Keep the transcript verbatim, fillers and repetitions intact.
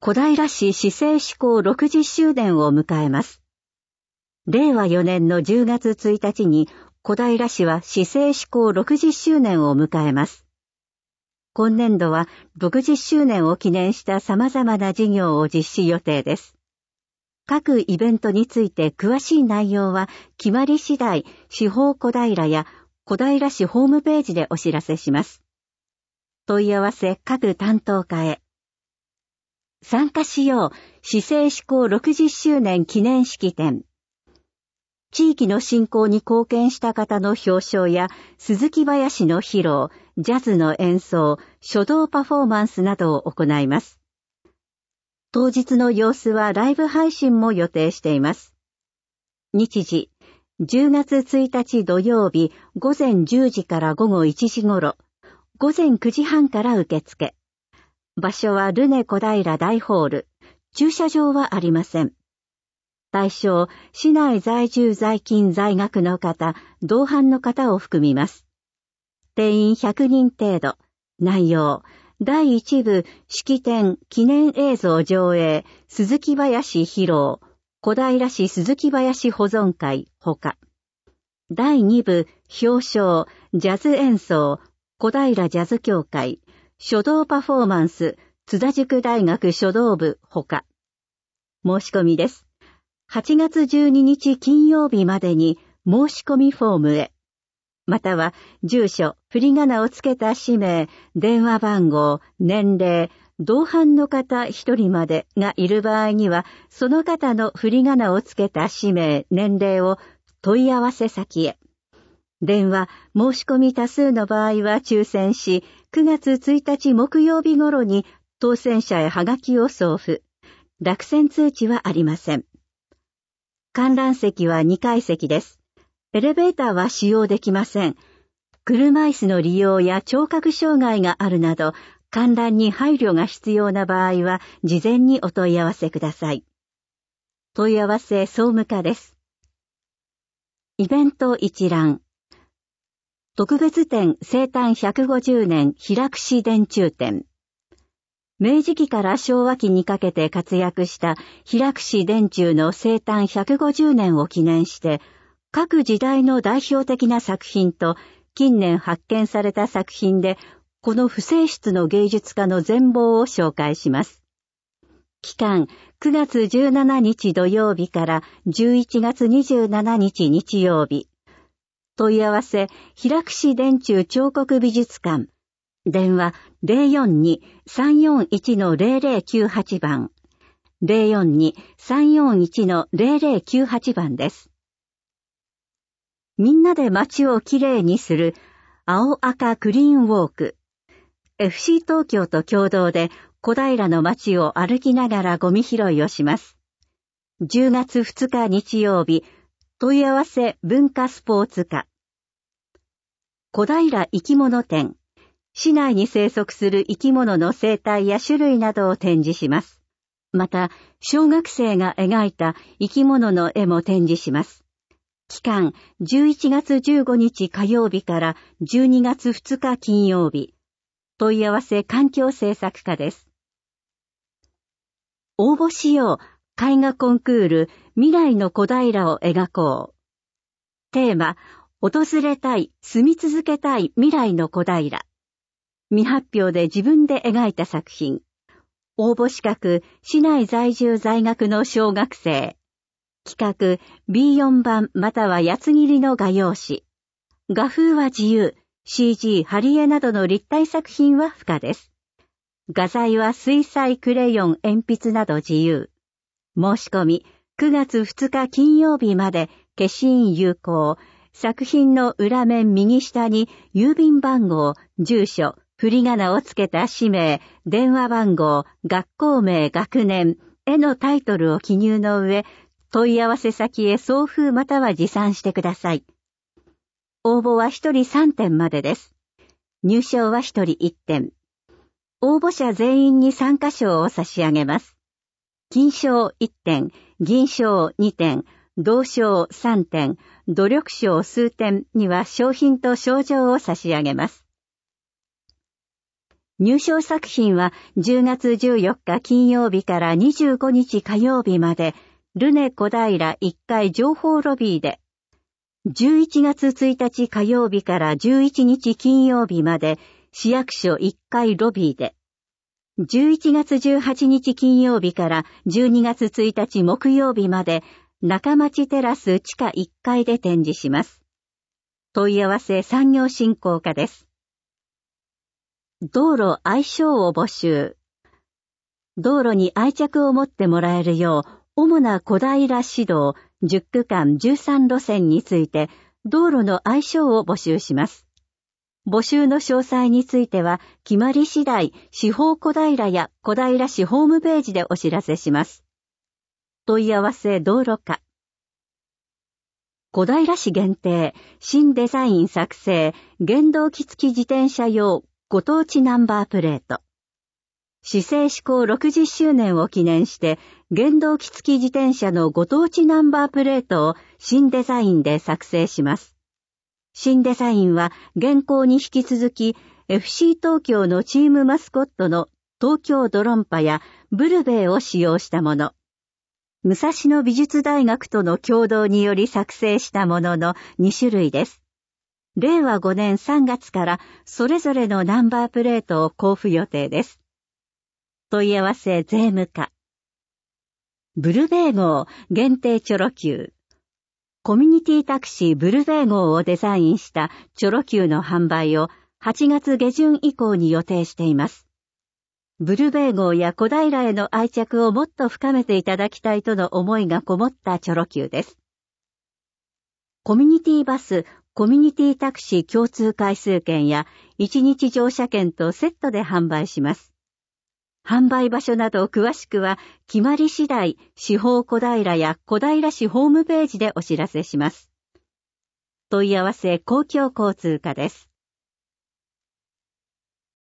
小平市市政施行ろくじゅっしゅうねんを迎えます。れいわよねんのじゅうがつついたちに小平市は市政施行ろくじゅっしゅうねんを迎えます。今年度はろくじゅっしゅうねんを記念した様々な事業を実施予定です。各イベントについて詳しい内容は決まり次第、市法小平や小平市ホームページでお知らせします。問い合わせ各担当課へ。参加しよう市政施行ろくじゅっしゅうねん記念式典。地域の振興に貢献した方の表彰や鈴木林の披露、ジャズの演奏、書道パフォーマンスなどを行います。当日の様子はライブ配信も予定しています。日時、じゅうがつついたち土曜日ごぜんじゅうじからごごいちじ頃、ごぜんくじはんから受付。場所はルネ小平大ホール。駐車場はありません。対象、市内在住在勤在学の方、同伴の方を含みます。定員ひゃくにん程度。内容、だいいち部、式典、記念映像上映、鈴木林披露、小平市鈴木林保存会、ほか。だいに部、表彰、ジャズ演奏、小平ジャズ協会、書道パフォーマンス、津田塾大学書道部、ほか。申し込みです。はちがつじゅうににち金曜日までに申し込みフォームへ。または、住所、振り仮名をつけた氏名、電話番号、年齢、同伴の方一人までがいる場合には、その方の振り仮名をつけた氏名、年齢を問い合わせ先へ。電話、申し込み多数の場合は抽選し、くがつついたち木曜日頃に当選者へはがきを送付。落選通知はありません。観覧席はにかい席です。エレベーターは使用できません。車椅子の利用や聴覚障害があるなど、観覧に配慮が必要な場合は、事前にお問い合わせください。問い合わせ総務課です。イベント一覧。特別展生誕ひゃくごじゅうねん平櫛電柱展。明治期から昭和期にかけて活躍した平櫛電柱の生誕ひゃくごじゅうねんを記念して、各時代の代表的な作品と近年発見された作品で、この不正室の芸術家の全貌を紹介します。期間くがつじゅうしちにち土曜日からじゅういちがつにじゅうしちにち日曜日。問い合わせ、平櫛電柱彫刻美術館。電話 ゼロよんに さんよんいち ゼロゼロきゅうはち 番。ゼロよんに さんよんいち ゼロゼロきゅうはち 番です。みんなで街をきれいにする青赤クリーンウォーク。エフシー 東京と共同で小平の街を歩きながらゴミ拾いをします。じゅうがつふつか日曜日、問い合わせ文化スポーツ課。小平生き物展。市内に生息する生き物の生態や種類などを展示します。また、小学生が描いた生き物の絵も展示します。期間、じゅういちがつじゅうごにち火曜日からじゅうにがつふつか金曜日。問い合わせ環境政策課です。応募しよう絵画コンクール未来の小平を描こう。テーマ、訪れたい、住み続けたい未来の小平。未発表で自分で描いた作品。応募資格、市内在住在学の小学生。企画、ビーよん 番または八つ切りの画用紙。画風は自由、シージー、貼り絵などの立体作品は不可です。画材は水彩、クレヨン、鉛筆など自由。申し込み、くがつふつか金曜日まで消印有効。作品の裏面右下に郵便番号、住所、振り仮名をつけた氏名、電話番号、学校名、学年、絵のタイトルを記入の上、問い合わせ先へ送付または持参してください。応募はひとりさんてんまでです。入賞はひとりいってん。応募者全員に参加賞を差し上げます。金賞いってん、銀賞にてん、銅賞さんてん、努力賞数点には商品と賞状を差し上げます。 入賞作品はじゅうがつじゅうよっか金曜日からにじゅうごにち火曜日まで、ルネ小平いっかい情報ロビーで、じゅういちがつついたち火曜日からじゅういちにち金曜日まで、市役所いっかいロビーで、じゅういちがつじゅうはちにち金曜日からじゅうにがつついたち木曜日まで、中町テラス地下いっかいで展示します。問い合わせ産業振興課です。道路愛称を募集。道路に愛着を持ってもらえるよう、主な小平市道じゅっくかんじゅうさんろせんについて、道路の愛称を募集します。募集の詳細については、決まり次第、市法小平や小平市ホームページでお知らせします。問い合わせ道路課。小平市限定、新デザイン作成、原動機付き自転車用、ご当地ナンバープレート。市政施行ろくじゅっしゅうねんを記念して、原動機付き自転車のご当地ナンバープレートを新デザインで作成します。新デザインは現行に引き続き エフシー 東京のチームマスコットの東京ドロンパやブルベイを使用したもの。武蔵野美術大学との共同により作成したもののにしゅるいです。れいわごねんさんがつからそれぞれのナンバープレートを交付予定です。問い合わせ税務課。ブルベイ号限定チョロ Q。コミュニティタクシーブルベイ号をデザインしたチョロ Q の販売をはちがつげじゅん以降に予定しています。ブルベイ号や小平への愛着をもっと深めていただきたいとの思いがこもったチョロ Q です。コミュニティバス、コミュニティタクシー共通回数券やいちにち乗車券とセットで販売します。販売場所など詳しくは、決まり次第、市法小平や小平市ホームページでお知らせします。問い合わせ公共交通課です。